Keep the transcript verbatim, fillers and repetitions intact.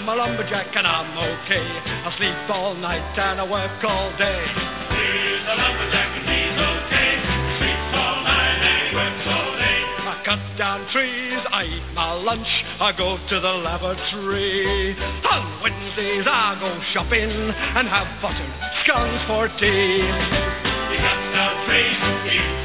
I'm a lumberjack and I'm okay. I sleep all night and I work all day. He's a lumberjack and he's okay. Sleeps all night and he works all day. I cut down trees, I eat my lunch, I go to the lavatory. On Wednesdays I go shopping and have buttered scones for tea. He cuts down trees, he